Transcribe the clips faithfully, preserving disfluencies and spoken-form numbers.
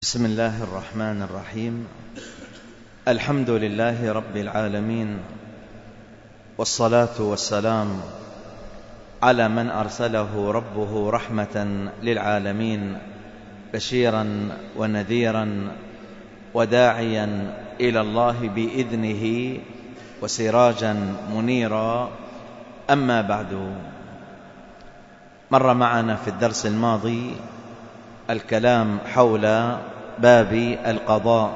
بسم الله الرحمن الرحيم. الحمد لله رب العالمين، والصلاة والسلام على من أرسله ربه رحمة للعالمين، بشيرا ونذيرا وداعيا إلى الله بإذنه وسراجا منيرا. أما بعد، مر معنا في الدرس الماضي الكلام حول باب القضاء،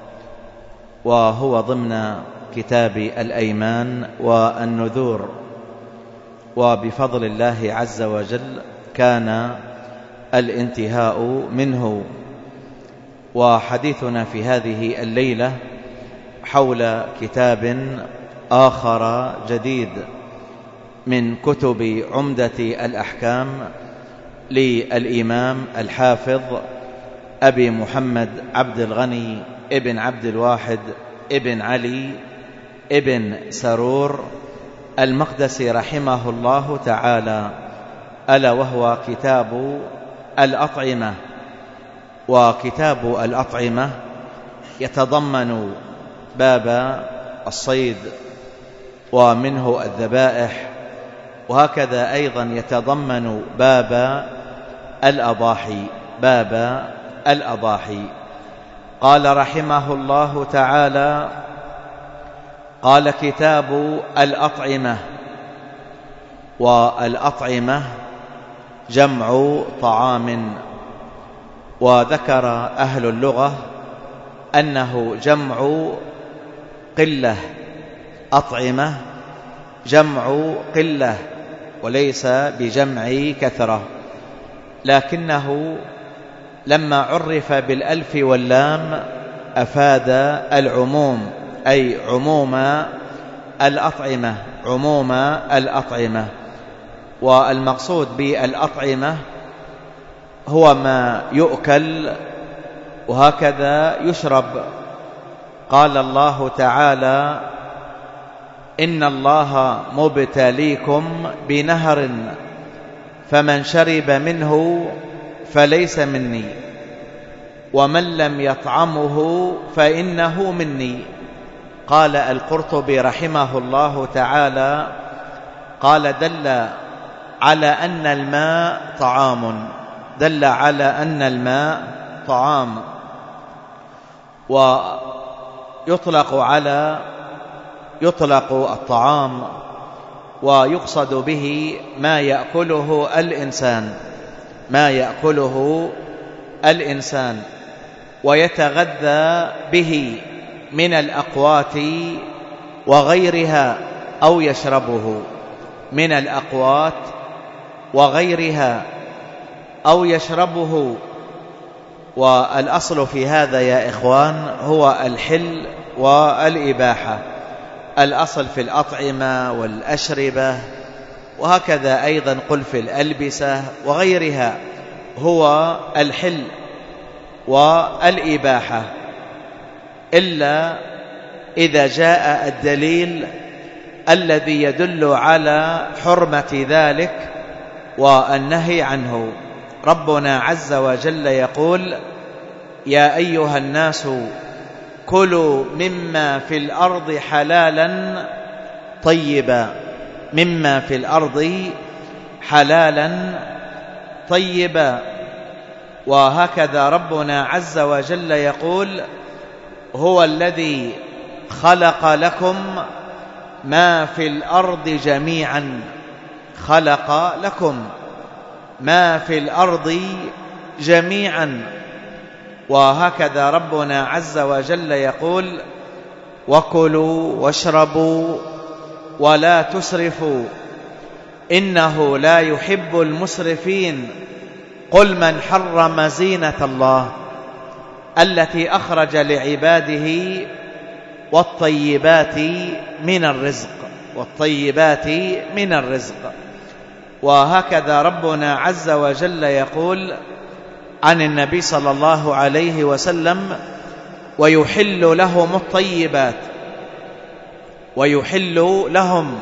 وهو ضمن كتاب الأيمان والنذور، وبفضل الله عز وجل كان الانتهاء منه. وحديثنا في هذه الليلة حول كتاب آخر جديد من كتب عمدة الأحكام للإمام الحافظ أبي محمد عبد الغني ابن عبد الواحد ابن علي ابن سرور المقدسي رحمه الله تعالى، ألا وهو كتاب الأطعمة. وكتاب الأطعمة يتضمن باب الصيد ومنه الذبائح، وهكذا أيضا يتضمن باب الأضاحي باب الأضاحي. قال رحمه الله تعالى: قال كتاب الأطعمة. والأطعمة جمع طعام، وذكر أهل اللغة أنه جمع قلة. أطعمة جمع قلة وليس بجمع كثرة، لكنه لما عرف بالألف واللام أفاد العموم، أي عموم الأطعمة عموم الأطعمة. والمقصود بالأطعمة هو ما يؤكل وهكذا يشرب. قال الله تعالى: إن الله مبتليكم بنهر فمن شرب منه فليس مني ومن لم يطعمه فإنه مني. قال القرطبي رحمه الله تعالى: قال دل على أن الماء طعام دل على أن الماء طعام ويطلق على يطلق الطعام ويقصد به ما يأكله الإنسان ما يأكله الإنسان ويتغذى به من الأقوات وغيرها، أو يشربه من الأقوات وغيرها أو يشربه. والأصل في هذا يا إخوان هو الحل والإباحة. الأصل في الأطعمة والأشربة، وهكذا أيضا قل في الألبسة وغيرها، هو الحل والإباحة، إلا إذا جاء الدليل الذي يدل على حرمة ذلك والنهي عنه. ربنا عز وجل يقول: يا أيها الناس كلوا مما في الأرض حلالا طيبا مما في الأرض حلالا طيبا. وهكذا ربنا عز وجل يقول: هو الذي خلق لكم ما في الأرض جميعا خلق لكم ما في الأرض جميعا. وهكذا ربنا عز وجل يقول: وكلوا واشربوا ولا تسرفوا إنه لا يحب المسرفين. قل من حرم زينة الله التي أخرج لعباده والطيبات من الرزق والطيبات من الرزق. وهكذا ربنا عز وجل يقول عن النبي صلى الله عليه وسلم: ويحل لهم الطيبات ويحل لهم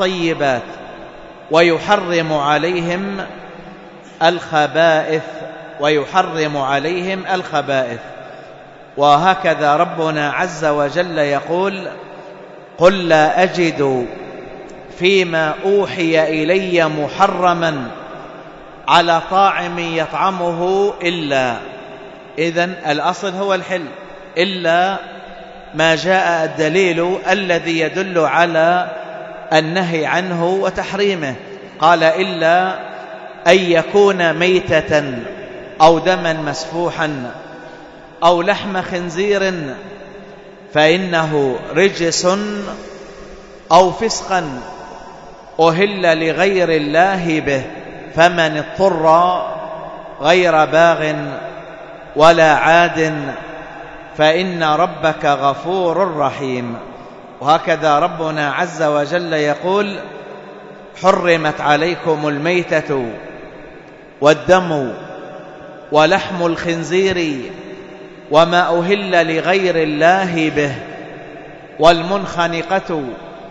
الطيبات ويحرم عليهم الخبائث ويحرم عليهم الخبائث. وهكذا ربنا عز وجل يقول: قل لا أجد فيما أوحي إلي محرما على طاعم يطعمه إلا، إذن الأصل هو الحل، إلا ما جاء الدليل الذي يدل على النهي عنه وتحريمه. قال: إلا أن يكون ميتة أو دما مسفوحا أو لحم خنزير فإنه رجس أو فسقا أهل لغير الله به، فمن اضطر غير باغ ولا عاد فإن ربك غفور رحيم. وهكذا ربنا عز وجل يقول: حرمت عليكم الميتة والدم ولحم الخنزير وما أهل لغير الله به والمنخنقة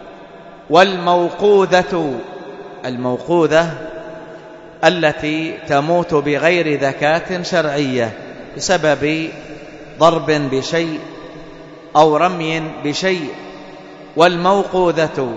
والموقوذة، الموقوذة التي تموت بغير ذكاة شرعية بسبب ضرب بشيء أو رمي بشيء، والموقوذة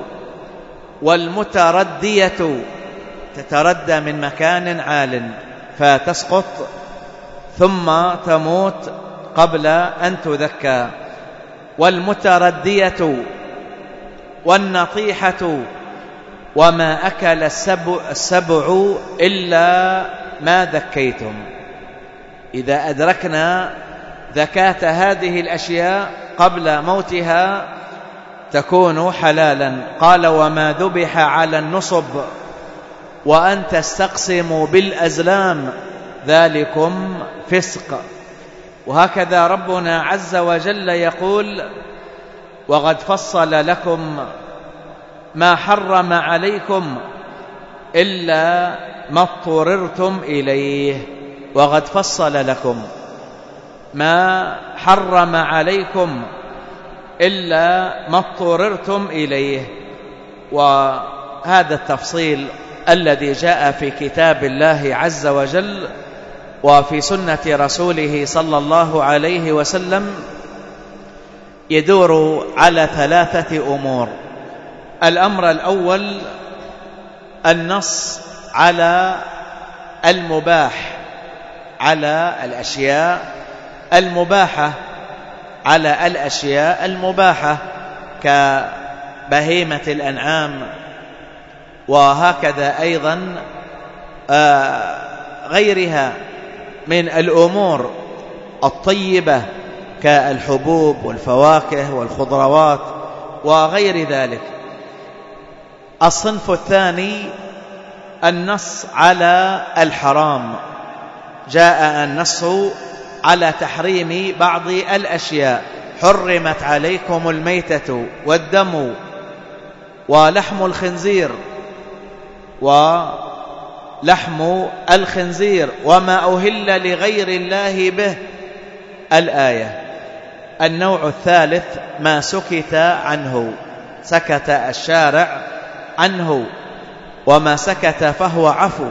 والمتردية تتردى من مكان عال فتسقط ثم تموت قبل أن تذكى، والمتردية والنطيحة وما أكل السبع, السبع إلا ما ذكيتم. إذا أدركنا ذكاة هذه الأشياء قبل موتها تكون حلالا. قال: وما ذبح على النصب وأن تستقسموا بالأزلام ذلكم فسق. وهكذا ربنا عز وجل يقول: وقد فصل لكم ما حرم عليكم إلا ما اضطررتم إليه. وقد فصل لكم ما حرم عليكم إلا ما اضطررتم إليه. وهذا التفصيل الذي جاء في كتاب الله عز وجل وفي سنة رسوله صلى الله عليه وسلم يدور على ثلاثة أمور. الأمر الأول النص على المباح، على الأشياء المباحة، على الأشياء المباحة كبهيمة الأنعام، وهكذا أيضا غيرها من الأمور الطيبة كالحبوب والفواكه والخضروات وغير ذلك. الصنف الثاني النص على الحرام، جاء النص على تحريم بعض الأشياء: حرمت عليكم الميتة والدم ولحم الخنزير ولحم الخنزير وما أهل لغير الله به، الآية. النوع الثالث ما سكت عنه، سكت الشارع عنه، وما سكت فهو عفو.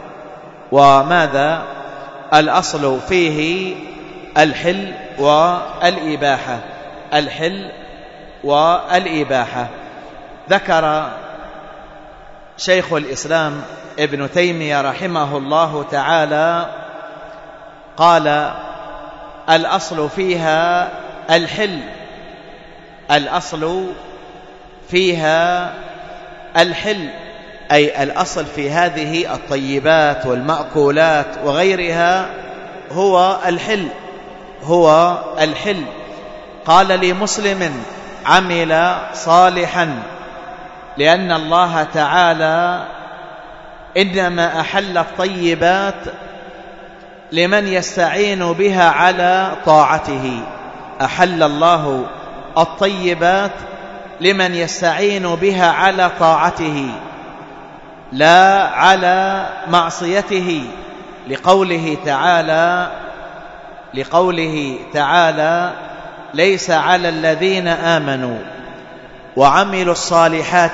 وماذا الأصل فيه؟ الحل والإباحة، الحل والإباحة. ذكر شيخ الإسلام ابن تيمية رحمه الله تعالى قال: الأصل فيها الحل، الأصل فيها الحل، أي الأصل في هذه الطيبات والمأكولات وغيرها هو الحل، هو الحل. قال لمسلم: عمل صالحا، لأن الله تعالى إنما أحل الطيبات لمن يستعين بها على طاعته. أحل الله الطيبات لمن يستعين بها على طاعته لا على معصيته، لقوله تعالى لقوله تعالى: ليس على الذين آمنوا وعملوا الصالحات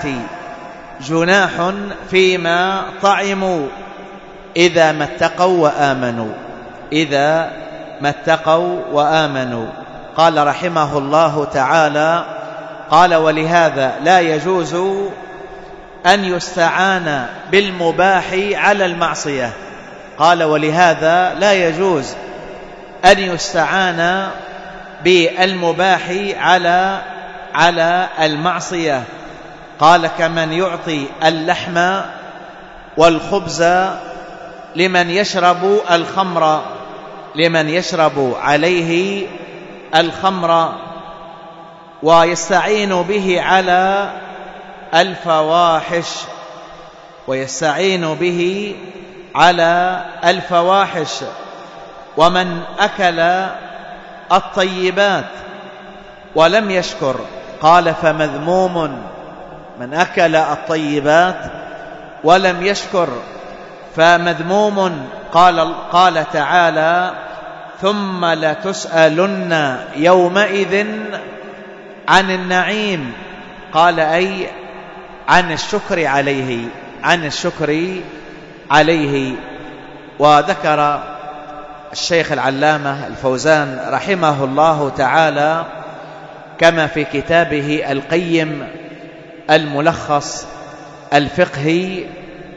جناح فيما طعموا إذا ما اتقوا وآمنوا. إذا ما اتقوا وآمنوا. قال رحمه الله تعالى: قال: ولهذا لا يجوز أن يستعان بالمباح على المعصية. قال: ولهذا لا يجوز أن يستعان بالمباح على على المعصية. قال: كمن يعطي اللحم والخبز لمن يشرب الخمر لمن يشرب عليه الخمر ويستعين به على الفواحش ويستعين به على الفواحش ومن أكل الطيبات ولم يشكر. قال: فمذموم من أكل الطيبات ولم يشكر، فمذموم. قال قال تعالى: ثم لتسألن يومئذ عن النعيم. قال: أي عن الشكر عليه عن الشكر عليه. وذكر الشيخ العلامة الفوزان رحمه الله تعالى كما في كتابه القيم الملخص الفقهي،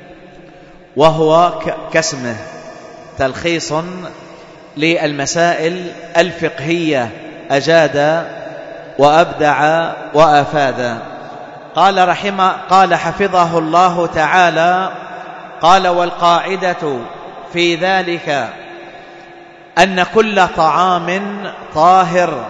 وهو كاسمه تلخيص للمسائل الفقهية، أجاد وأبدع وأفاد. قال رحمه قال حفظه الله تعالى: قال: والقاعدة في ذلك أن كل طعام طاهر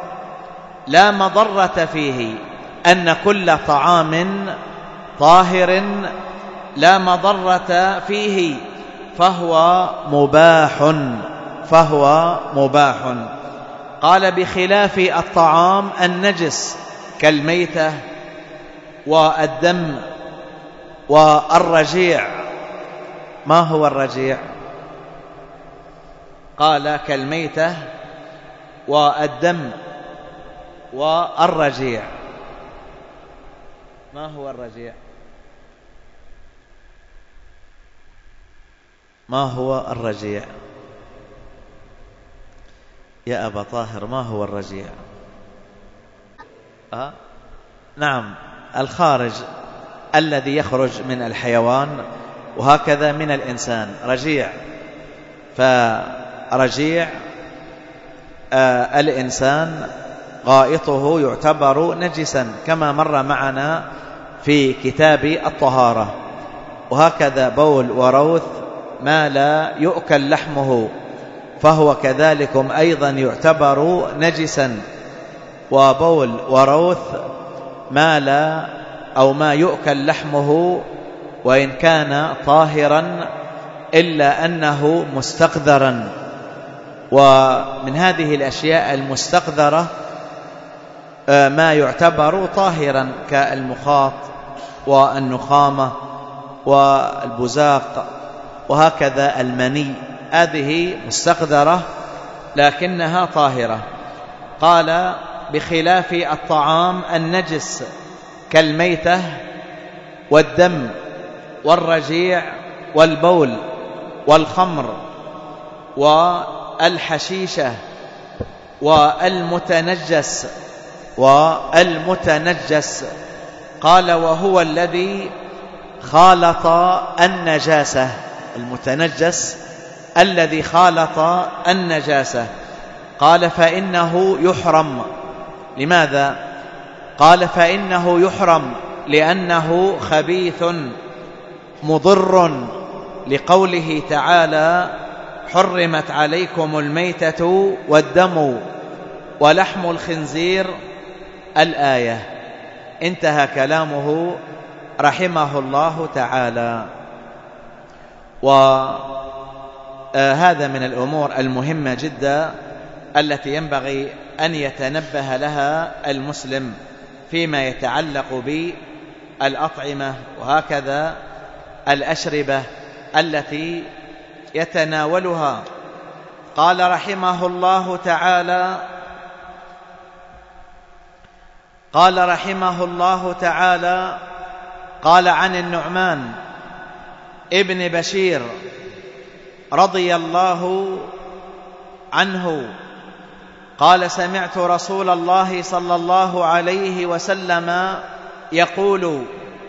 لا مضرة فيه أن كل طعام طاهر لا مضرة فيه فهو مباح فهو مباح. قال: بخلاف الطعام النجس كالميتة والدم والرجيع. ما هو الرجيع؟ قال: كالميتة والدم والرجيع. ما هو الرجيع؟ ما هو الرجيع يا أبا طاهر؟ ما هو الرجيع؟ أه؟ نعم، الخارج الذي يخرج من الحيوان وهكذا من الإنسان رجيع. فرجيع آه الإنسان غائطه يعتبر نجسا كما مر معنا في كتاب الطهارة. وهكذا بول وروث ما لا يؤكل لحمه فهو كذلكم أيضا يعتبر نجسا. وبول وروث ما لا أو ما يؤكل لحمه وإن كان طاهرا إلا أنه مستقذرا. ومن هذه الأشياء المستقذرة ما يعتبر طاهرا كالمخاط والنخامة والبزاق وهكذا المني، هذه مستقذرة لكنها طاهرة. قال: بخلاف الطعام النجس كالميتة والدم والرجيع والبول والخمر والحشيشة والمتنجس والمتنجس. قال: وهو الذي خالط النجاسة. المتنجس الذي خالط النجاسة. قال: فإنه يحرم. لماذا؟ قال: فإنه يحرم لأنه خبيث مضر، لقوله تعالى: حرمت عليكم الميتة والدم ولحم الخنزير، الآية. انتهى كلامه رحمه الله تعالى. وهذا من الأمور المهمة جدا التي ينبغي أن يتنبه لها المسلم فيما يتعلق بالأطعمة وهكذا الأشربة التي يتناولها. قال رحمه الله تعالى قال رحمه الله تعالى قال عن النعمان ابن بشير رضي الله عنه قال: سمعت رسول الله صلى الله عليه وسلم يقول: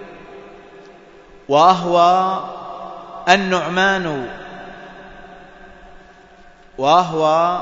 وأهوى النعمان وأهوى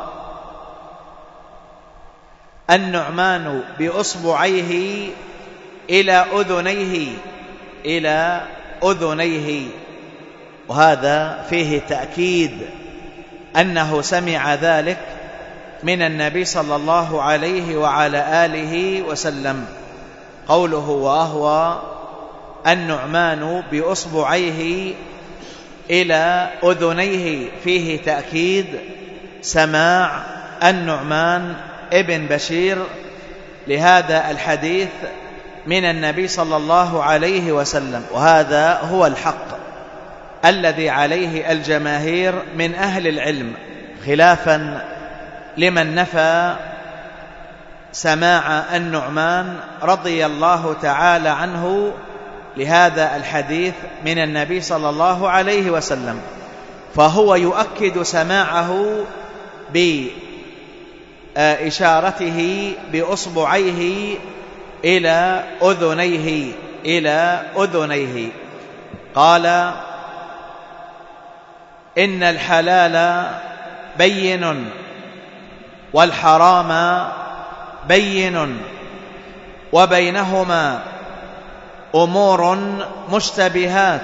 النعمان بأصبعيه إلى أذنيه إلى أذنيه. وهذا فيه تأكيد أنه سمع ذلك من النبي صلى الله عليه وعلى آله وسلم. قوله وأهوى النعمان بأصبعيه إلى أذنيه فيه تأكيد سماع النعمان ابن بشير لهذا الحديث من النبي صلى الله عليه وسلم. وهذا هو الحق الذي عليه الجماهير من أهل العلم، خلافا لمن نفى سماع النعمان رضي الله تعالى عنه لهذا الحديث من النبي صلى الله عليه وسلم. فهو يؤكد سماعه بإشارته بأصبعيه إلى أذنيه إلى أذنيه. قال: إن الحلال بين والحرام بين وبينهما أمور مشتبهات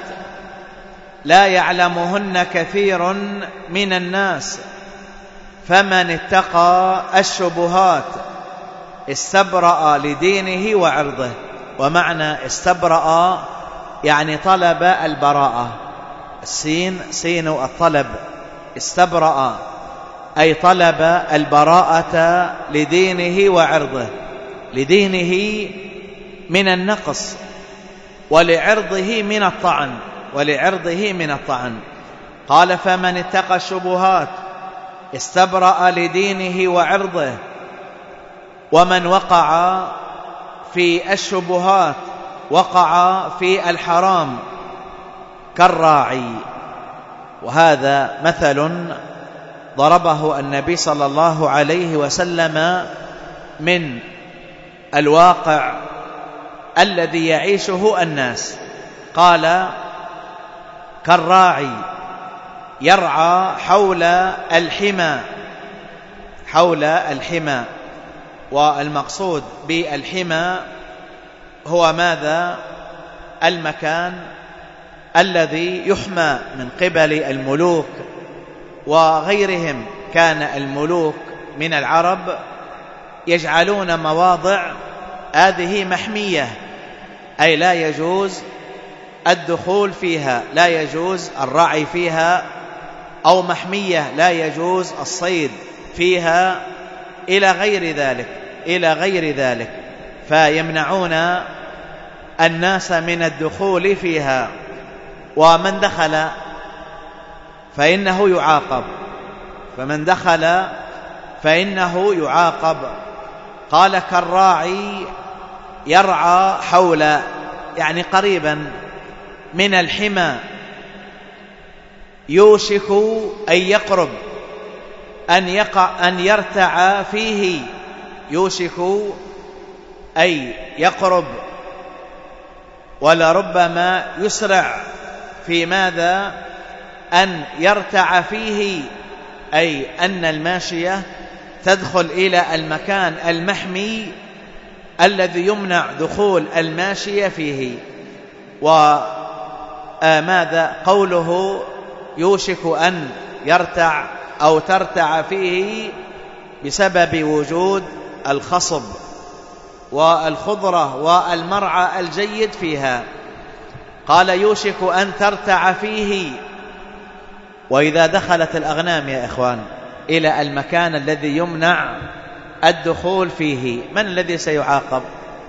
لا يعلمهن كثير من الناس، فمن اتقى الشبهات استبرأ لدينه وعرضه. ومعنى استبرأ يعني طلب البراءة، السين سين الطلب، استبرأ أي طلب البراءة لدينه وعرضه، لدينه من النقص ولعرضه من الطعن ولعرضه من الطعن. قال: فمن اتقى الشبهات استبرأ لدينه وعرضه. ومن وقع في الشبهات وقع في الحرام كالراعي. وهذا مثل ضربه النبي صلى الله عليه وسلم من الواقع الذي يعيشه الناس. قال: كالراعي يرعى حول الحمى حول الحمى. والمقصود بالحمى هو ماذا؟ المكان الذي يحمى من قبل الملوك وغيرهم. كان الملوك من العرب يجعلون مواضع هذه محمية، أي لا يجوز الدخول فيها، لا يجوز الرعي فيها، أو محمية لا يجوز الصيد فيها، إلى غير ذلك إلى غير ذلك فيمنعون الناس من الدخول فيها. ومن دخل فإنه يعاقب فمن دخل فإنه يعاقب. قال: كالراعي يرعى حول، يعني قريبا من الحمى، يوشك أن يقرب أن يقع أن يرتع فيه، يوشك أي يقرب، ولربما يسرع في ماذا؟ أن يرتع فيه، أي أن الماشية تدخل إلى المكان المحمي الذي يمنع دخول الماشية فيه. وماذا قوله يوشك أن يرتع أو ترتع فيه؟ بسبب وجود الخصب والخضرة والمرعى الجيد فيها. قال: يوشك أن ترتع فيه. وإذا دخلت الأغنام يا إخوان إلى المكان الذي يمنع الدخول فيه، من الذي سيعاقب؟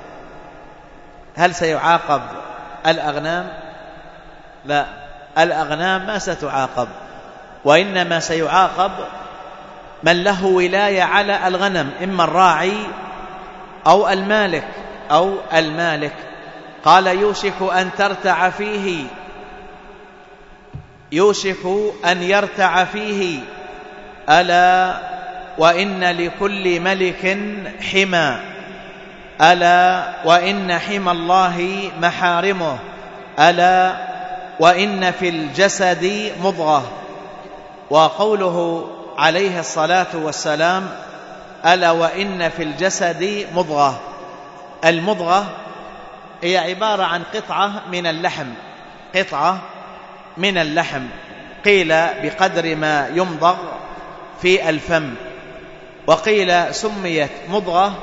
هل سيعاقب الأغنام؟ لا، الأغنام ما ستعاقب، وإنما سيعاقب من له ولاية على الغنم، إما الراعي أو المالك أو المالك. قال: يوشك أن ترتع فيه، يوشك أن يرتع فيه، ألا وإن لكل ملك حمى، ألا وإن حمى الله محارمه، ألا وإن في الجسد مضغة. وقوله عليه الصلاة والسلام ألا وإن في الجسد مضغة، المضغة هي عبارة عن قطعة من اللحم، قطعة من اللحم، قيل بقدر ما يمضغ في الفم، وقيل سميت مضغة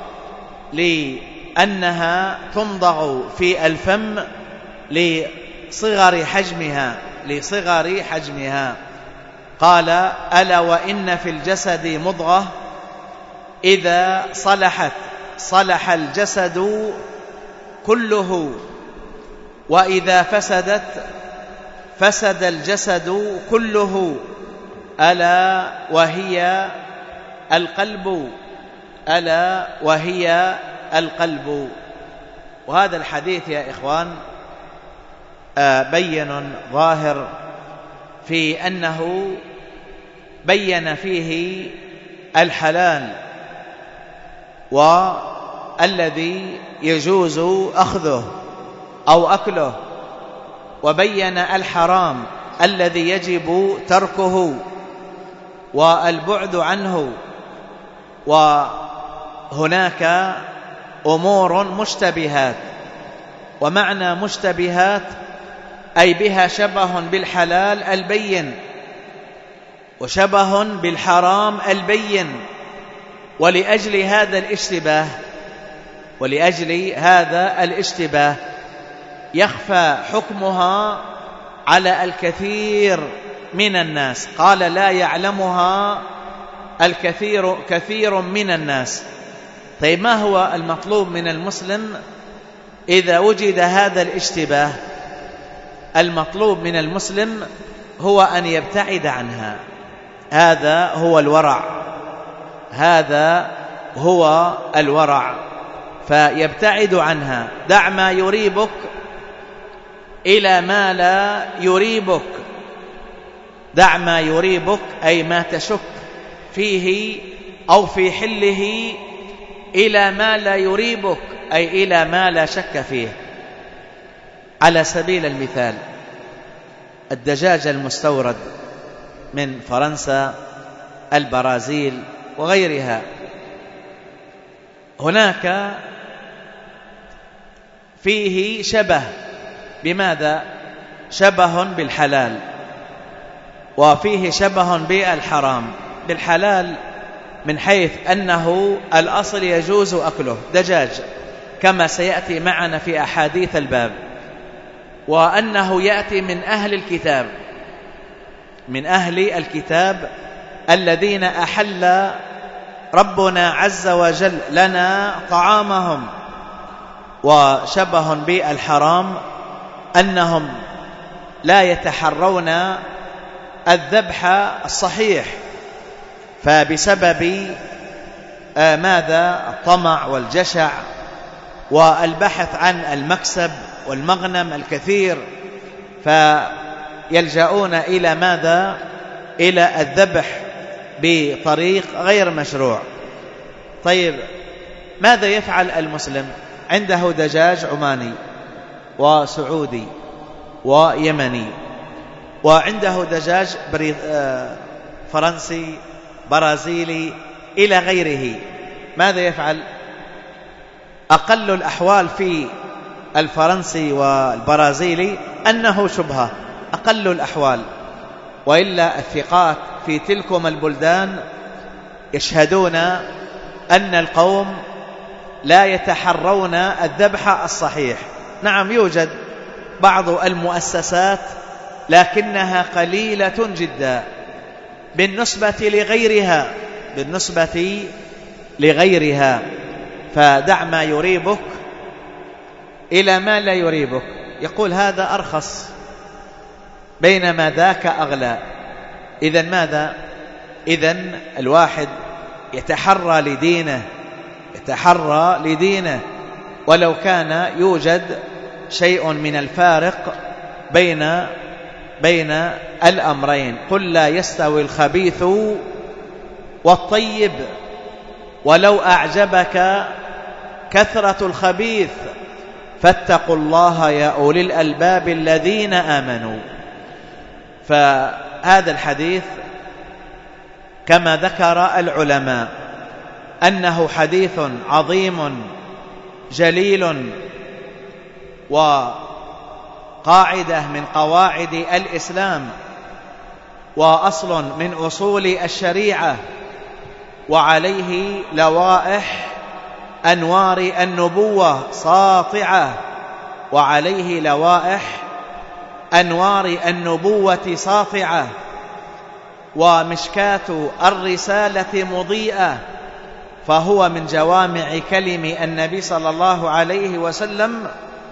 لأنها تمضغ في الفم لصغر حجمها لصغر حجمها قال ألا وإن في الجسد مضغة إذا صلحت صلح الجسد كله، وإذا فسدت فسد الجسد كله، ألا وهي القلب، ألا وهي القلب. وهذا الحديث يا إخوان بين ظاهر في أنه بين فيه الحلال والذي يجوز أخذه أو أكله، وبين الحرام الذي يجب تركه والبعد عنه. وهناك أمور مشتبهات، ومعنى مشتبهات أي بها شبه بالحلال البين وشبه بالحرام البين، ولأجل هذا الاشتباه ولأجل هذا الاشتباه يخفى حكمها على الكثير من الناس. قال لا يعلمها الكثير كثير من الناس. طيب ما هو المطلوب من المسلم إذا وجد هذا الاشتباه؟ المطلوب من المسلم هو أن يبتعد عنها، هذا هو الورع، هذا هو الورع، فيبتعد عنها. دع ما يريبك إلى ما لا يريبك، دع ما يريبك أي ما تشك فيه أو في حله إلى ما لا يريبك أي إلى ما لا شك فيه. على سبيل المثال الدجاج المستورد من فرنسا، البرازيل وغيرها، هناك فيه شبه، بماذا؟ شبه بالحلال، وفيه شبه بالحرام. بالحلال من حيث أنه الأصل يجوز أكله، دجاج كما سيأتي معنا في أحاديث الباب، وأنه يأتي من أهل الكتاب، من أهل الكتاب الذين أحل ربنا عز وجل لنا طعامهم. وشبه بالحرام أنهم لا يتحرون الذبح الصحيح، فبسبب آه ماذا؟ الطمع والجشع والبحث عن المكسب والمغنم الكثير، فيلجؤون إلى ماذا؟ إلى الذبح بطريق غير مشروع. طيب ماذا يفعل المسلم؟ عنده دجاج عماني وسعودي ويمني، وعنده دجاج فرنسي برازيلي إلى غيره. ماذا يفعل؟ أقل الأحوال في الفرنسي والبرازيلي أنه شبهة، أقل الأحوال، وإلا الثقات في تلكم البلدان يشهدون أن القوم لا يتحرون الذبح الصحيح. نعم يوجد بعض المؤسسات لكنها قليلة جدا بالنسبة لغيرها بالنسبة لغيرها فدع ما يريبك إلى ما لا يريبك. يقول هذا أرخص بينما ذاك أغلى. إذن ماذا؟ إذن الواحد يتحرى لدينه يتحرى لدينه ولو كان يوجد شيء من الفارق بين بين الأمرين. قل لا يستوي الخبيث والطيب، ولو أعجبك كثرة الخبيث، فاتقوا الله يا أولي الألباب الذين آمنوا. فهذا الحديث كما ذكر العلماء أنه حديث عظيم جليل، وقاعدة من قواعد الإسلام، وأصل من أصول الشريعة، وعليه لوائح أنوار النبوة ساطعة، وعليه لوائح أنوار النبوة ساطعة، ومشكاة الرسالة مضيئة، فهو من جوامع كلم النبي صلى الله عليه وسلم،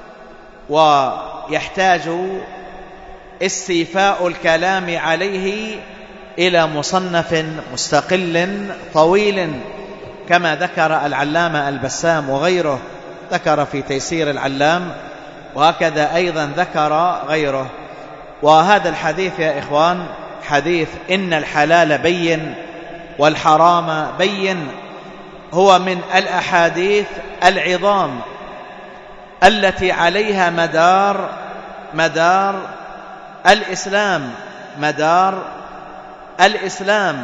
ويحتاج استيفاء الكلام عليه إلى مصنف مستقل طويل، كما ذكر العلامة البسام وغيره، ذكر في تيسير العلام، وهكذا أيضا ذكر غيره. وهذا الحديث يا إخوان حديث إن الحلال بين والحرام بين، هو من الأحاديث العظام التي عليها مدار مدار الإسلام مدار الإسلام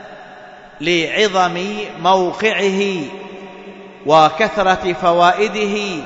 لعظم موقعه وكثرة فوائده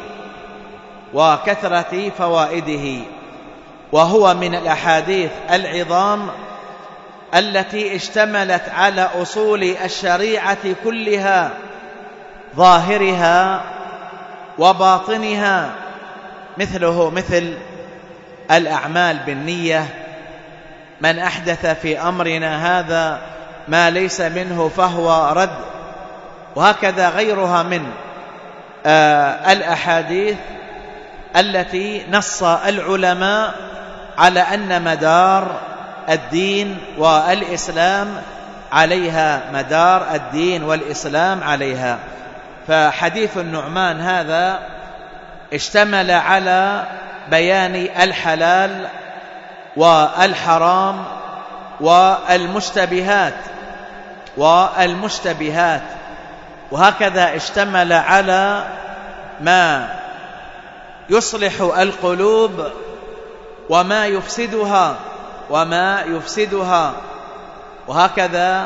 وكثرة فوائده وهو من الأحاديث العظام التي اشتملت على أصول الشريعة كلها، ظاهرها وباطنها، مثله مثل الأعمال بالنية، من أحدث في أمرنا هذا ما ليس منه فهو رد، وهكذا غيرها من آه الأحاديث التي نص العلماء على أن مدار الدين والإسلام عليها مدار الدين والإسلام عليها. فحديث النعمان هذا اشتمل على بيان الحلال والحرام والمشتبهات والمشتبهات وهكذا اشتمل على ما يصلح القلوب وما يفسدها وما يفسدها وهكذا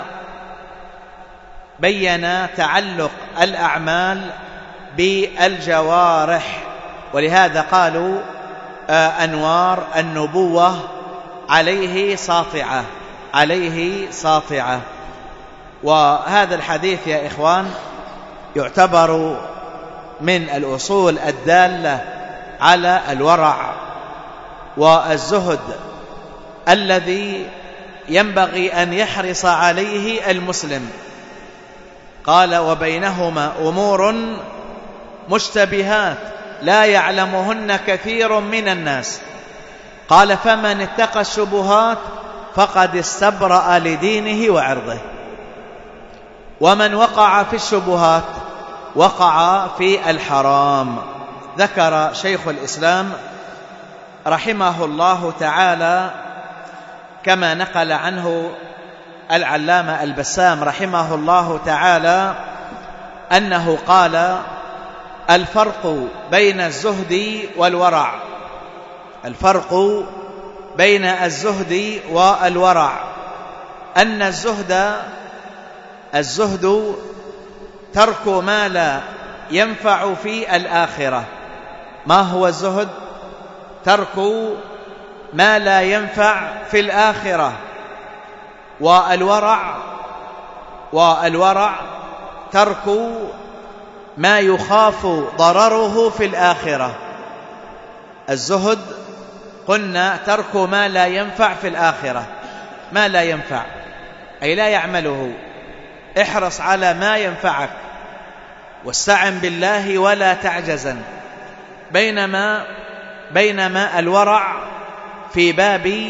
بين تعلق الأعمال بالجوارح. ولهذا قالوا أنوار النبوة عليه ساطعة عليه ساطعة. وهذا الحديث يا إخوان يعتبر من الأصول الدالة على الورع والزهد الذي ينبغي أن يحرص عليه المسلم. قال وبينهما أمور مشتبهات لا يعلمهن كثير من الناس. قال فمن اتقى الشبهات فقد استبرأ لدينه وعرضه، ومن وقع في الشبهات وقع في الحرام. ذكر شيخ الإسلام رحمه الله تعالى كما نقل عنه العلامة البسام رحمه الله تعالى أنه قال الفرق بين الزهد والورع الفرق بين الزهد والورع أن الزهد الزهد ترك ما لا ينفع في الآخرة. ما هو الزهد؟ ترك ما لا ينفع في الآخرة. والورع والورع ترك ما يخاف ضرره في الآخرة. الزهد قلنا ترك ما لا ينفع في الآخرة، ما لا ينفع أي لا يعمله. احرص على ما ينفعك واستعن بالله ولا تعجزن. بينما بينما الورع في باب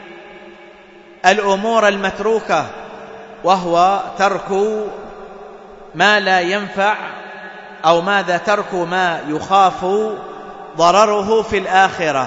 الأمور المتروكة، وهو ترك ما لا ينفع أو ماذا ترك ما يخاف ضرره في الآخرة.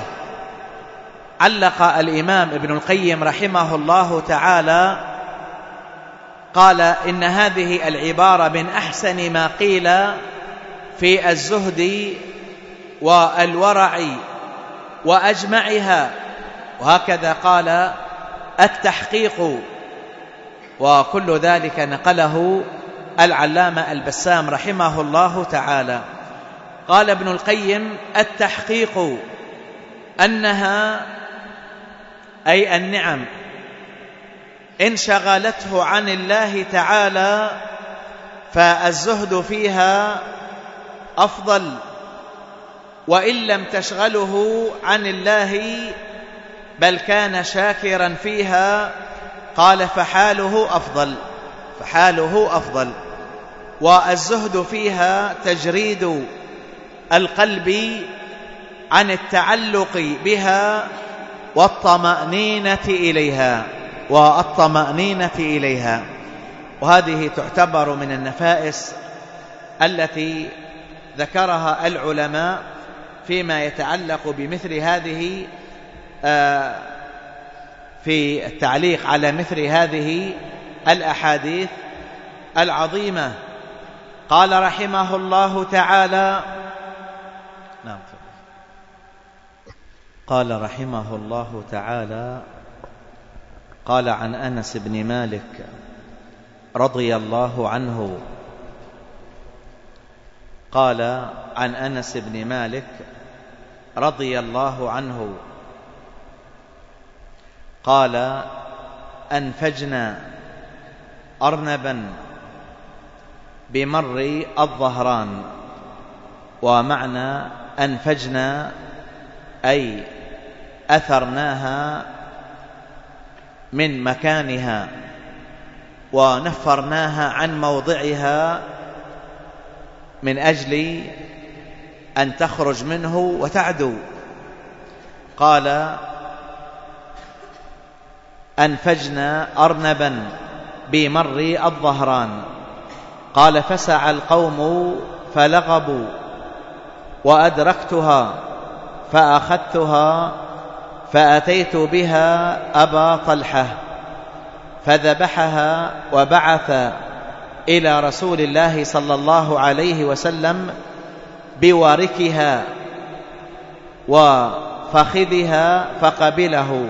علق الإمام ابن القيم رحمه الله تعالى قال إن هذه العبارة من أحسن ما قيل في الزهد والورع وأجمعها، وهكذا قال التحقيق، وكل ذلك نقله العلامة البسام رحمه الله تعالى. قال ابن القيم: التحقيق أنها أي النعم إن شغلته عن الله تعالى فالزهد فيها أفضل، وإن لم تشغله عن الله بل كان شاكرا فيها قال فحاله أفضل فحاله أفضل. والزهد فيها تجريد القلب عن التعلق بها والطمأنينة إليها والطمأنينة إليها وهذه تعتبر من النفائس التي ذكرها العلماء فيما يتعلق بمثل هذه في التعليق على مثل هذه الأحاديث العظيمة. قال رحمه الله تعالى: نعم قال رحمه الله تعالى: قال عن أنس بن مالك رضي الله عنه قال عن أنس بن مالك رضي الله عنه قال: أنفجنا أرنبا بمر الظهران. ومعنى أنفجنا أي أثرناها من مكانها ونفرناها عن موضعها من أجل أن تخرج منه وتعدو. قال: أنفجنا أرنبا بمر الظهران. قال: فسعى القوم فلغبوا وأدركتها فأخذتها فأتيت بها أبا طلحة فذبحها وبعث إلى رسول الله صلى الله عليه وسلم بوركها وفخذها فقبله،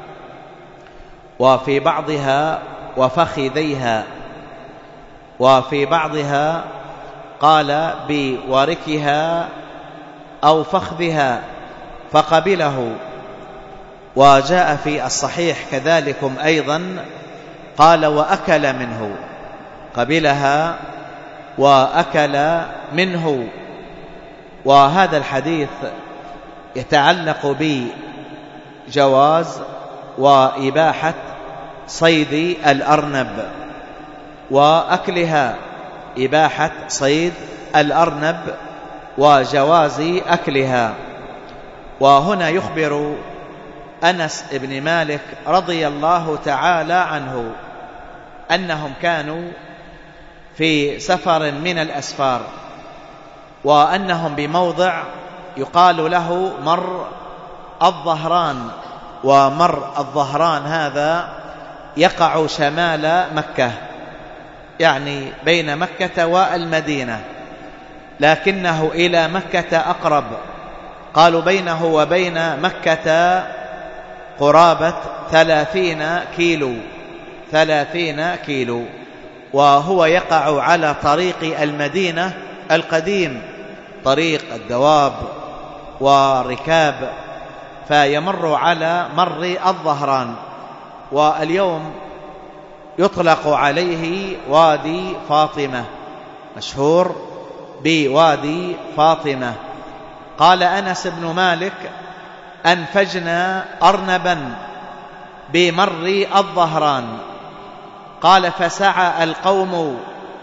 وفي بعضها وفخذيها، وفي بعضها قال بوركها أو فخذها فقبله. وجاء في الصحيح كذلكم أيضا قال: وأكل منه، قبلها وأكل منه. وهذا الحديث يتعلق بجواز وإباحة صيد الأرنب وأكلها، إباحة صيد الأرنب وجواز أكلها. وهنا يخبر أنس بن مالك رضي الله تعالى عنه أنهم كانوا في سفر من الأسفار، وأنهم بموضع يقال له مر الظهران. ومر الظهران هذا يقع شمال مكة، يعني بين مكة والمدينة، لكنه إلى مكة أقرب. قالوا بينه وبين مكة قرابة ثلاثين كيلو ثلاثين كيلو وهو يقع على طريق المدينة القديم، طريق الدواب والركاب، فيمر على مر الظهران. واليوم يطلق عليه وادي فاطمة، مشهور بوادي فاطمة. قال أنس بن مالك: أنفجنا أرنبا بمر الظهران. قال: فسعى القوم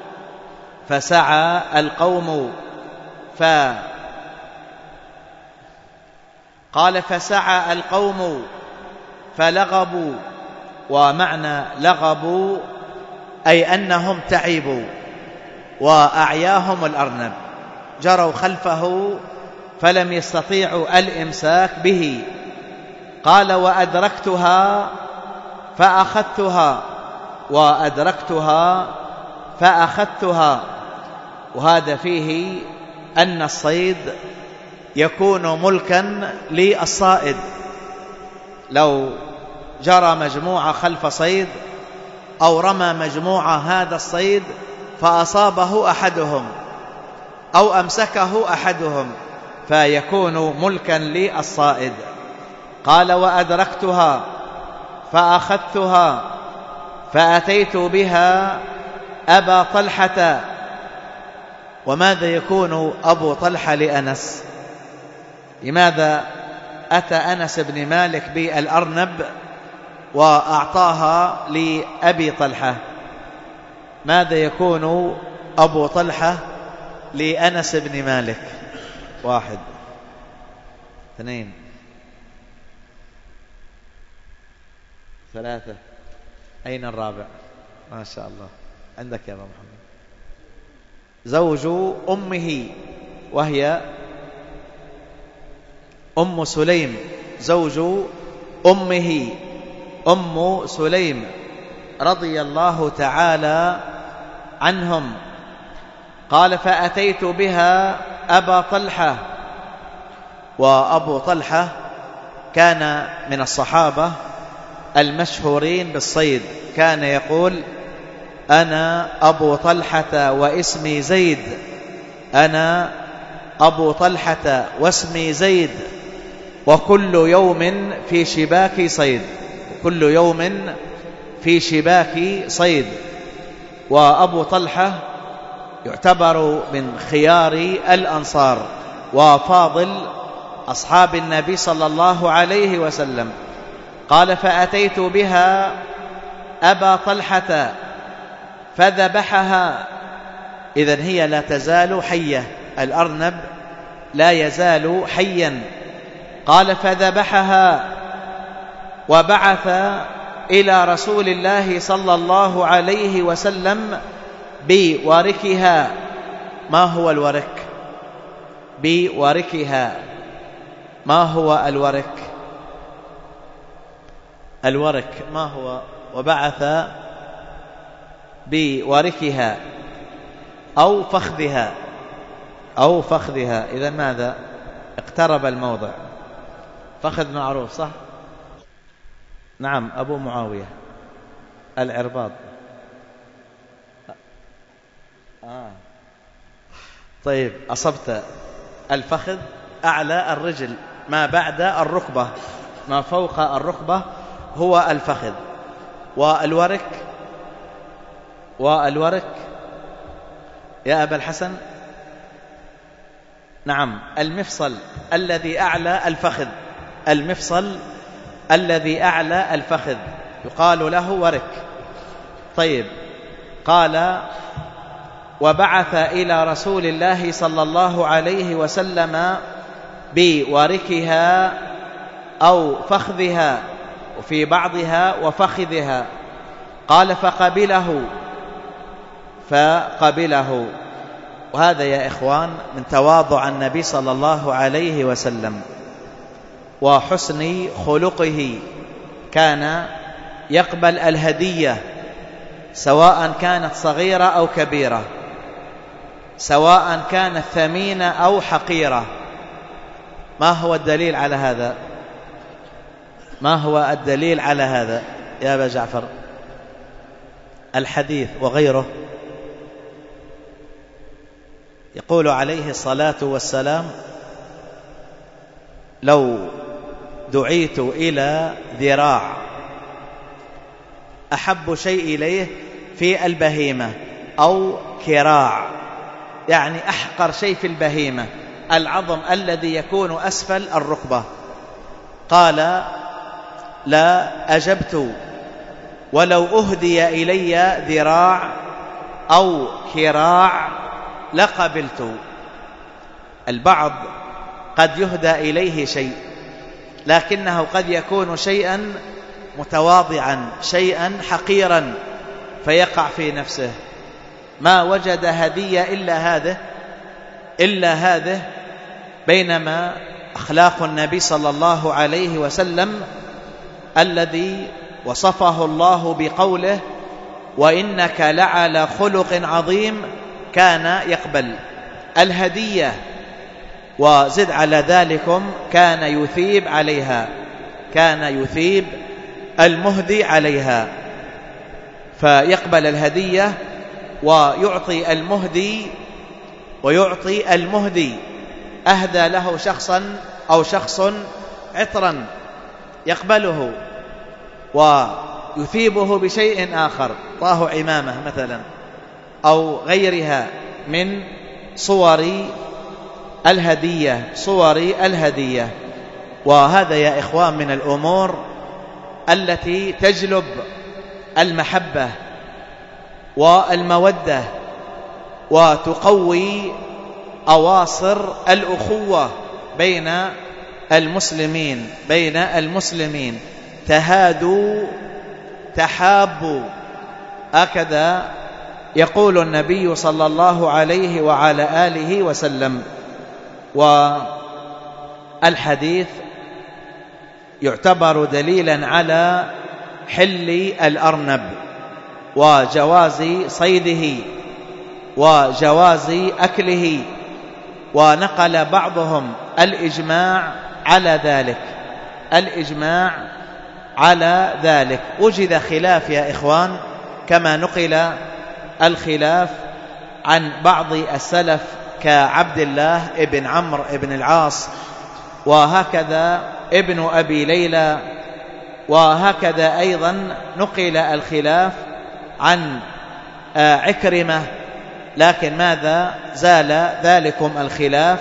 فسعى القوم ف قال فسعى القوم فلغبوا. ومعنى لغبوا أي أنهم تعبوا وأعياهم الأرنب، جروا خلفه فلم يستطيعوا الإمساك به. قال: وأدركتها فأخذتها وأدركتها فأخذتها. وهذا فيه أن الصيد يكون ملكا للصائد. لو جرى مجموعة خلف صيد أو رمى مجموعة هذا الصيد فأصابه أحدهم أو أمسكه أحدهم فيكون ملكا للصائد. قال وأدركتها فأخذتها فأتيت بها أبا طلحة. وماذا يكون أبو طلحة لأنس؟ لماذا أتى أنس بن مالك بالأرنب وأعطاها لأبي طلحة؟ ماذا يكون أبو طلحة لأنس بن مالك؟ واحد اثنين ثلاثة. أين الرابع؟ ما شاء الله عندك يا أبا محمد. زوج أمه وهي أم سليم، زوج أمه أم سليم رضي الله تعالى عنهم. قال فأتيت بها أبا طلحة. وأبو طلحة كان من الصحابة المشهورين بالصيد، كان يقول أنا أبو طلحة واسمي زيد، أنا أبو طلحة واسمي زيد، وكل يوم في شباك صيد، كل يوم في شباك صيد. وأبو طلحة يعتبر من خيار الأنصار وفاضل أصحاب النبي صلى الله عليه وسلم. قال فأتيت بها أبا طلحة فذبحها. إذن هي لا تزال حية، الأرنب لا يزال حيا. قال فذبحها وبعث إلى رسول الله صلى الله عليه وسلم بوركها. ما هو الورك؟ بوركها. ما هو الورك؟ الورك ما هو؟ وبعث بوركها أو فخذها، أو فخذها. إذا ماذا؟ اقترب الموضع. فخذ معروف صح؟ نعم أبو معاوية العرباض. آه. طيب أصبت. الفخذ أعلى الرجل، ما بعد الركبة، ما فوق الركبة هو الفخذ. والورك، والورك يا أبا الحسن؟ نعم المفصل الذي أعلى الفخذ، المفصل الذي أعلى الفخذ يقال له ورك. طيب قال وبعث إلى رسول الله صلى الله عليه وسلم بوركها أو فخذها، وفي بعضها وفخذها. قال فقبله، فقبله. وهذا يا إخوان من تواضع النبي صلى الله عليه وسلم وحسن خلقه. كان يقبل الهدية سواء كانت صغيرة أو كبيرة، سواء كانت ثمينة أو حقيرة. ما هو الدليل على هذا؟ ما هو الدليل على هذا يا أبا جعفر؟ الحديث وغيره. يقول عليه الصلاة والسلام لو دعيت إلى ذراع أحب شيء إليه في البهيمة، أو كراع يعني أحقر شيء في البهيمة، العظم الذي يكون أسفل الركبة، قال لا أجبت، ولو أهدي إلي ذراع أو كراع لقبلت. البعض قد يهدى إليه شيء لكنه قد يكون شيئا متواضعا، شيئا حقيرا، فيقع في نفسه ما وجد هدية إلا هذه إلا هذه بينما أخلاق النبي صلى الله عليه وسلم الذي وصفه الله بقوله وإنك لعلى خلق عظيم، كان يقبل الهدية، وزد على ذلكم كان يثيب عليها، كان يثيب المهدي عليها، فيقبل الهدية ويعطي المهدي ويعطي المهدي أهدى له شخصا أو شخص عطرا يقبله ويثيبه بشيء آخر، طاه عمامة مثلا أو غيرها من صور الهدية صور الهدية. وهذا يا إخوان من الأمور التي تجلب المحبة والمودة وتقوي أواصر الأخوة بين المسلمين بين المسلمين تهادوا تحابوا، هكذا يقول النبي صلى الله عليه وعلى آله وسلم. والحديث يعتبر دليلا على حل الأرنب وجواز صيده وجواز أكله، ونقل بعضهم الإجماع على ذلك الإجماع على ذلك. وجد خلاف يا إخوان كما نقل الخلاف عن بعض السلف كعبد الله ابن عمرو ابن العاص، وهكذا ابن أبي ليلى، وهكذا أيضا نقل الخلاف عن عكرمة، لكن ماذا زال ذلكم الخلاف،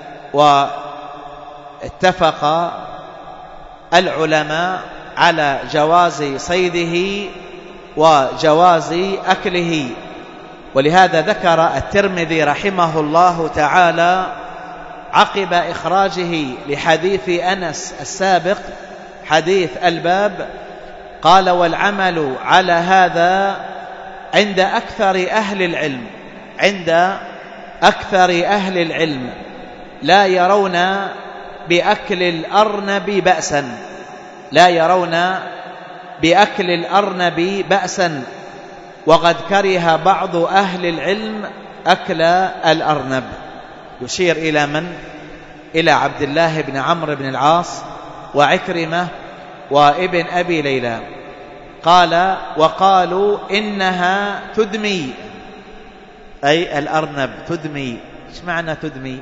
واتفق العلماء على جواز صيده وجواز أكله. ولهذا ذكر الترمذي رحمه الله تعالى عقب إخراجه لحديث أنس السابق حديث الباب، قال: والعمل على هذا عند أكثر أهل العلم عند أكثر أهل العلم لا يرون بأكل الأرنب بأسا لا يرون بأكل الأرنب بأسا وقد كره بعض أهل العلم أكل الأرنب. يشير إلى من؟ إلى عبد الله بن عمرو بن العاص وعكرمة وابن أبي ليلى. قال: وقالوا إنها تدمي، أي الأرنب تدمي. إيش معنى تدمي؟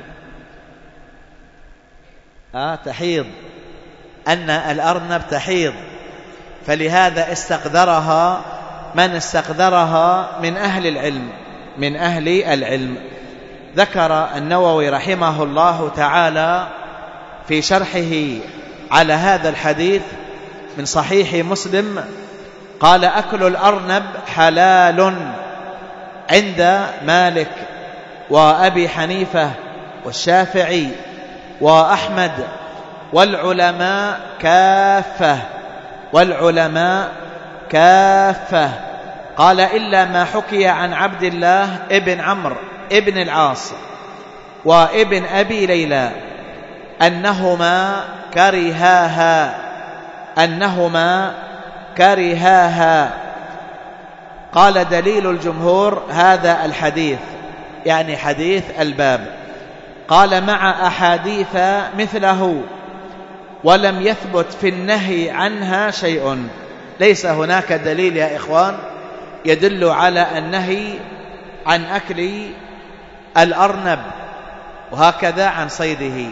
آه تحيض، أن الأرنب تحيض، فلهذا استقدرها من استقدرها من أهل العلم من أهل العلم. ذكر النووي رحمه الله تعالى في شرحه على هذا الحديث من صحيح مسلم، قال: أكل الأرنب حلال عند مالك وأبي حنيفة والشافعي وأحمد والعلماء كافة والعلماء كافة. قال: إلا ما حكي عن عبد الله ابن عمرو ابن العاص وابن أبي ليلى أنهما كرهاها أنهما كرهاها. قال: دليل الجمهور هذا الحديث، يعني حديث الباب. قال: مع أحاديث مثله ولم يثبت في النهي عنها شيء. ليس هناك دليل يا إخوان يدل على النهي عن أكل الأرنب وهكذا عن صيده،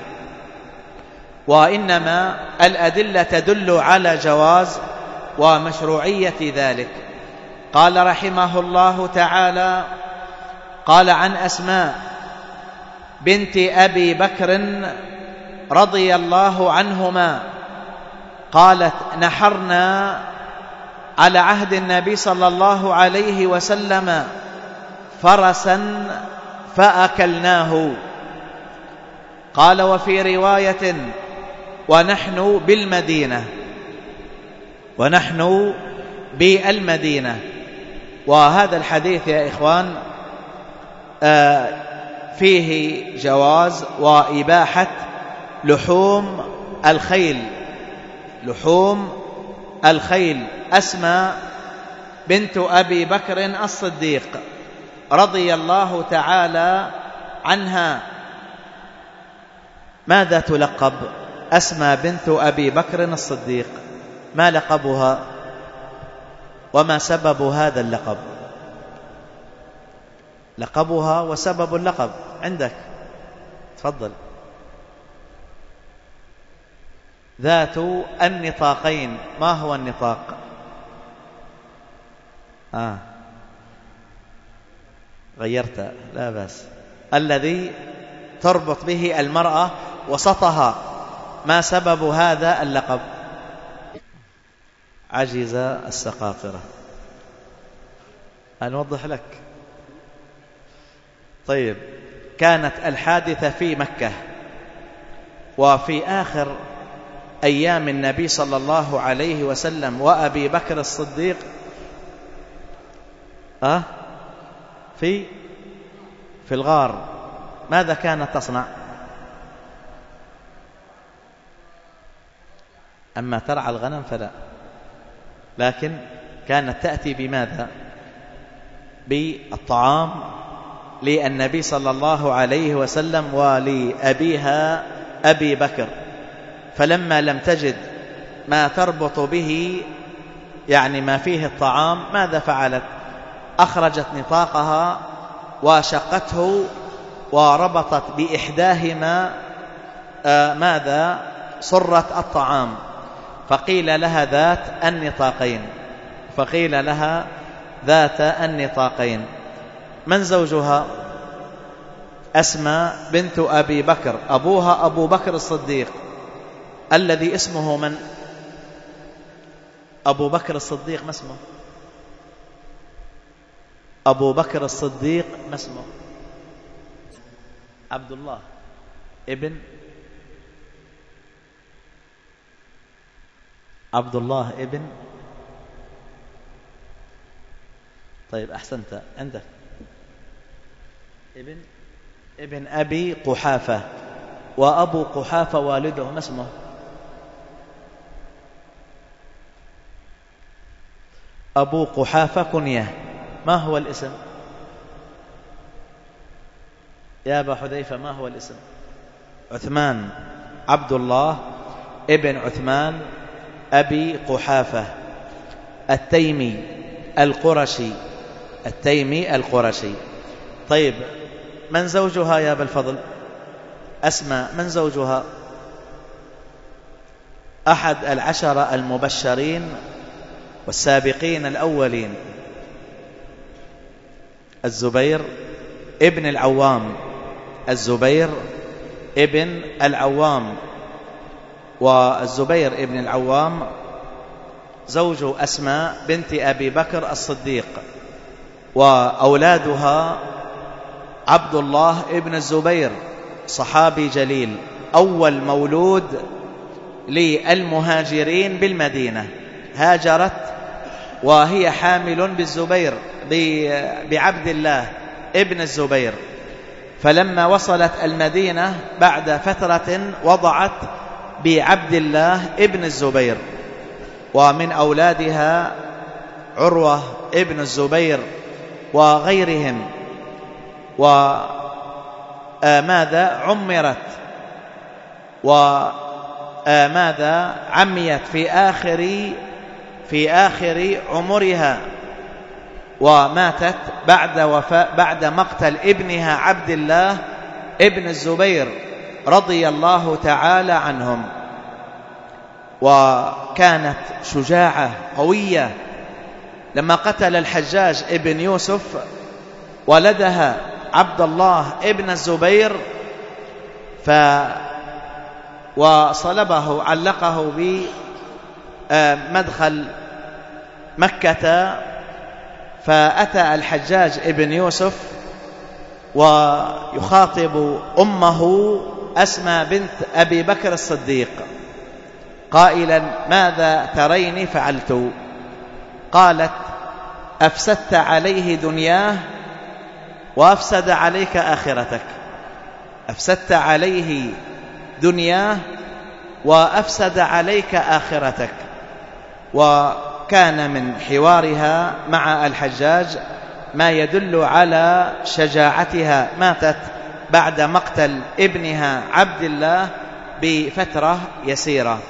وإنما الأدلة تدل على جواز ومشروعية ذلك. قال رحمه الله تعالى: قال عن أسماء بنت أبي بكر رضي الله عنهما قالت: نحرنا على عهد النبي صلى الله عليه وسلم فرسا فأكلناه. قال: وفي رواية: ونحن بالمدينة ونحن بالمدينة. وهذا الحديث يا إخوان فيه جواز وإباحة لحوم الخيل لحوم الخيل. أسماء بنت أبي بكر الصديق رضي الله تعالى عنها، ماذا تلقب؟ أسمى بنت أبي بكر الصديق، ما لقبها وما سبب هذا اللقب؟ لقبها وسبب اللقب عندك، تفضل. ذات النطاقين، ما هو النطاق؟ آه غيرت، لا بأس. الذي تربط به المرأة وسطها، ما سبب هذا اللقب؟ عجز السقاقرة. نوضح لك. طيب، كانت الحادثة في مكة، وفي آخر أيام النبي صلى الله عليه وسلم وأبي بكر الصديق أه؟ في في الغار، ماذا كانت تصنع؟ أما ترعى الغنم فلا، لكن كانت تأتي بماذا؟ بالطعام للنبي صلى الله عليه وسلم ولأبيها أبي بكر، فلما لم تجد ما تربط به، يعني ما فيه الطعام، ماذا فعلت؟ أخرجت نطاقها وشقته وربطت بإحداهما آه ماذا؟ صرة الطعام، فقيل لها ذات النطاقين، فقيل لها ذات النطاقين. من زوجها؟ أسمى بنت أبي بكر، أبوها أبو بكر الصديق، الذي اسمه من؟ أبو بكر الصديق ما اسمه؟ أبو بكر الصديق ما اسمه؟ عبد الله ابن عبد الله ابن طيب أحسنت، عندك ابن ابن أبي قحافة، وأبو قحافة والده ما اسمه؟ أبو قحافة كنية، ما هو الاسم يا أبا حذيفة؟ ما هو الاسم؟ عثمان، عبد الله ابن عثمان أبي قحافة التيمي القرشي، التيمي القرشي. طيب، من زوجها يا أبا الفضل؟ أسماء، من زوجها؟ أحد العشرة المبشرين والسابقين الأولين، الزبير ابن العوام، الزبير ابن العوام. والزبير ابن العوام زوج أسماء بنت أبي بكر الصديق، وأولادها عبد الله ابن الزبير صحابي جليل، أول مولود للمهاجرين بالمدينة، هاجرت وهي حامل بالزبير بعبد الله ابن الزبير، فلما وصلت المدينة بعد فترة وضعت بعبد الله ابن الزبير، ومن أولادها عروة ابن الزبير وغيرهم. وماذا عمرت وماذا عميت في آخر في آخر عمرها، وماتت بعد وفاء بعد مقتل ابنها عبد الله ابن الزبير رضي الله تعالى عنهم. وكانت شجاعة قوية، لما قتل الحجاج ابن يوسف ولدها عبد الله ابن الزبير ف وصلبه، علقه بمدخل مكة، فأتى الحجاج ابن يوسف ويخاطب أمه أسمى بنت أبي بكر الصديق قائلا: ماذا ترين فعلت؟ قالت: أفسدت عليه دنياه وأفسد عليك آخرتك. أفسدت عليه دنياه وأفسد عليك آخرتك. وكان من حوارها مع الحجاج ما يدل على شجاعتها. ماتت بعد مقتل ابنها عبد الله بفترة يسيرة.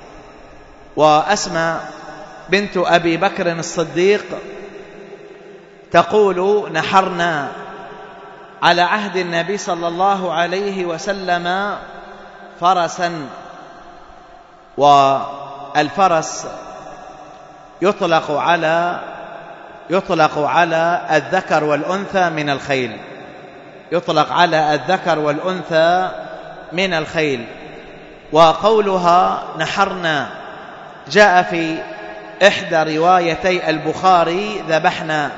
وأسماء بنت أبي بكر الصديق تقول: نحرنا على عهد النبي صلى الله عليه وسلم فرسا، والفرس يطلق على يطلق على الذكر والأنثى من الخيل، يطلق على الذكر والأنثى من الخيل. وقولها نحرنا جاء في إحدى روايتي البخاري ذبحنا،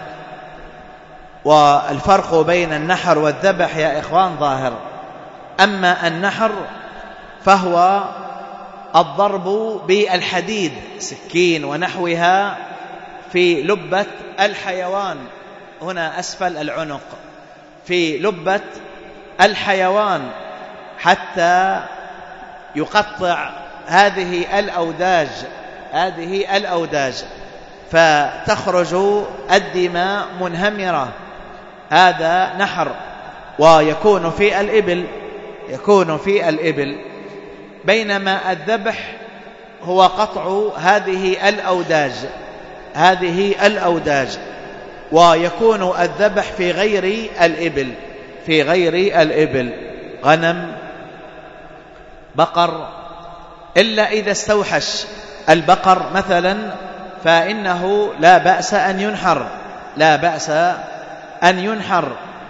والفرق بين النحر والذبح يا إخوان ظاهر. أما النحر فهو الضرب بالحديد، سكين ونحوها، في لبة الحيوان، هنا أسفل العنق، في لبة الحيوان، حتى يقطع هذه الأوداج هذه الأوداج فتخرج الدماء منهمرة. هذا نحر. ويكون في الإبل يكون في الإبل بينما الذبح هو قطع هذه الأوداج هذه الأوداج ويكون الذبح في غير الإبل في غير الإبل غنم، بقر، إلا إذا استوحش البقر مثلا فإنه لا بأس أن ينحر لا بأس أن ينحر.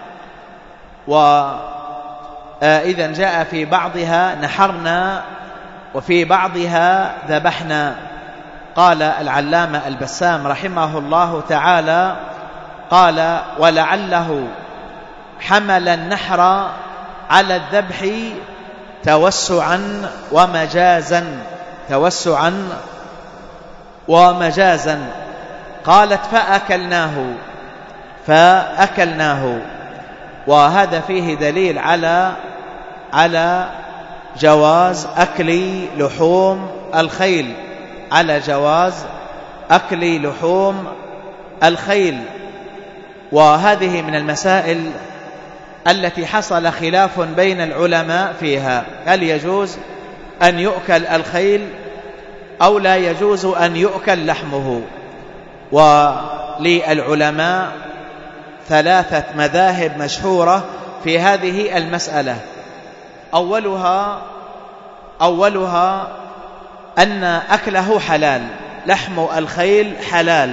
وإذا جاء في بعضها نحرنا وفي بعضها ذبحنا. قال العلامة البسام رحمه الله تعالى قال: ولعله حمل النحر على الذبح توسعا ومجازا توسعا ومجازا. قالت: فأكلناه فأكلناه وهذا فيه دليل على على جواز أكل لحوم الخيل على جواز أكل لحوم الخيل. وهذه من المسائل التي حصل خلاف بين العلماء فيها، هل يجوز أن يؤكل الخيل أو لا يجوز أن يؤكل لحمه؟ وللعلماء ثلاثة مذاهب مشهورة في هذه المسألة. أولها أولها أن أكله حلال، لحم الخيل حلال،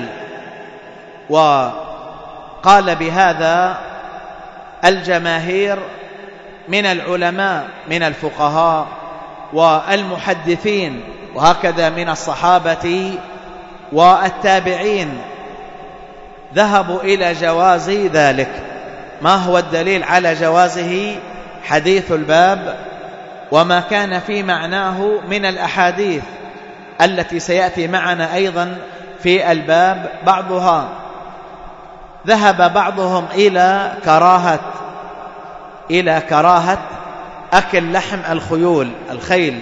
وقال بهذا الجماهير من العلماء من الفقهاء والمحدثين، وهكذا من الصحابة والتابعين ذهبوا إلى جواز ذلك. ما هو الدليل على جوازه؟ حديث الباب وما كان في معناه من الأحاديث التي سيأتي معنا أيضا في الباب. بعضها ذهب بعضهم إلى كراهة إلى كراهة أكل لحم الخيول الخيل،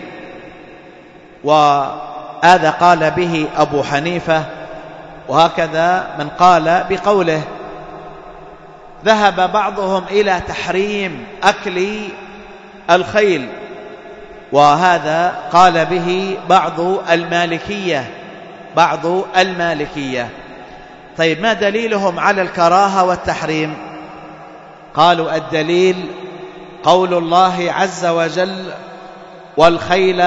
وهذا قال به أبو حنيفة، وهكذا من قال بقوله. ذهب بعضهم إلى تحريم أكل الخيل، وهذا قال به بعض المالكية بعض المالكية. طيب، ما دليلهم على الكراهة والتحريم؟ قالوا: الدليل قول الله عز وجل: والخيل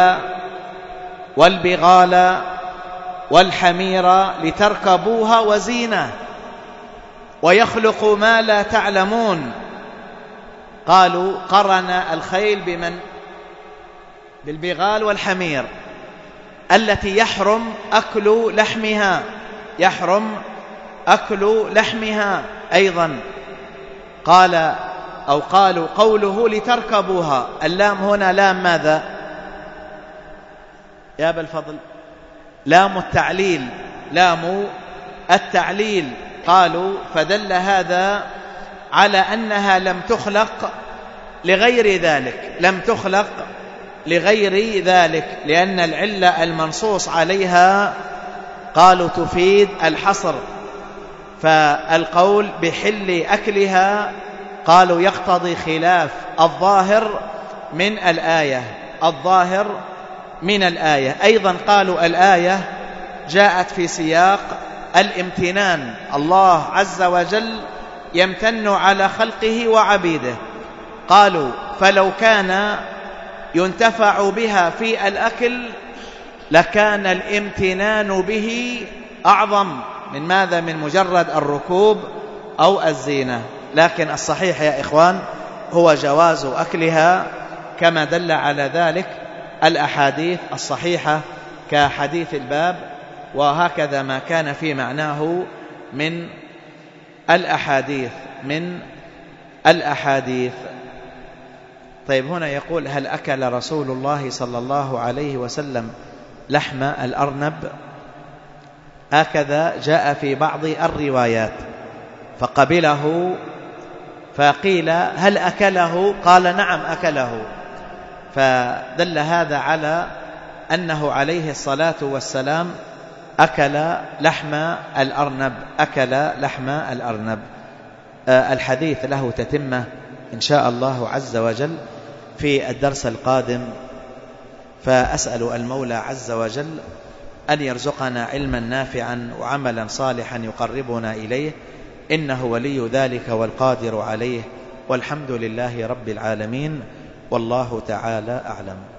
والبغال والحمير لتركبوها وزينة ويخلق ما لا تعلمون. قالوا قرن الخيل بمن؟ بالبغال والحمير التي يحرم أكل لحمها يحرم أكل لحمها أيضا. قال أو قالوا قوله لتركبوها، اللام هنا لام ماذا يا أبا الفضل؟ لام التعليل لام التعليل. قالوا فدل هذا على أنها لم تخلق لغير ذلك لم تخلق لغير ذلك لأن العلة المنصوص عليها قالوا تفيد الحصر، فالقول بحل أكلها قالوا يقتضي خلاف الظاهر من الآية. الظاهر من الآية أيضا قالوا الآية جاءت في سياق الامتنان، الله عز وجل يمتن على خلقه وعبيده. قالوا فلو كان ينتفع بها في الأكل لكان الامتنان به أعظم من ماذا؟ من مجرد الركوب أو الزينة. لكن الصحيح يا إخوان هو جواز أكلها كما دل على ذلك الأحاديث الصحيحة كحديث الباب، وهكذا ما كان في معناه من الأحاديث من الأحاديث. طيب هنا يقول: هل أكل رسول الله صلى الله عليه وسلم لحم الأرنب؟ هكذا جاء في بعض الروايات، فقبله فقيل هل أكله؟ قال نعم أكله، فدل هذا على أنه عليه الصلاة والسلام أكل لحم الأرنب أكل لحم الأرنب. الحديث له تتمة إن شاء الله عز وجل في الدرس القادم، فأسأل المولى عز وجل أن يرزقنا علما نافعا وعملا صالحا يقربنا إليه، إنه ولي ذلك والقادر عليه، والحمد لله رب العالمين، والله تعالى أعلم.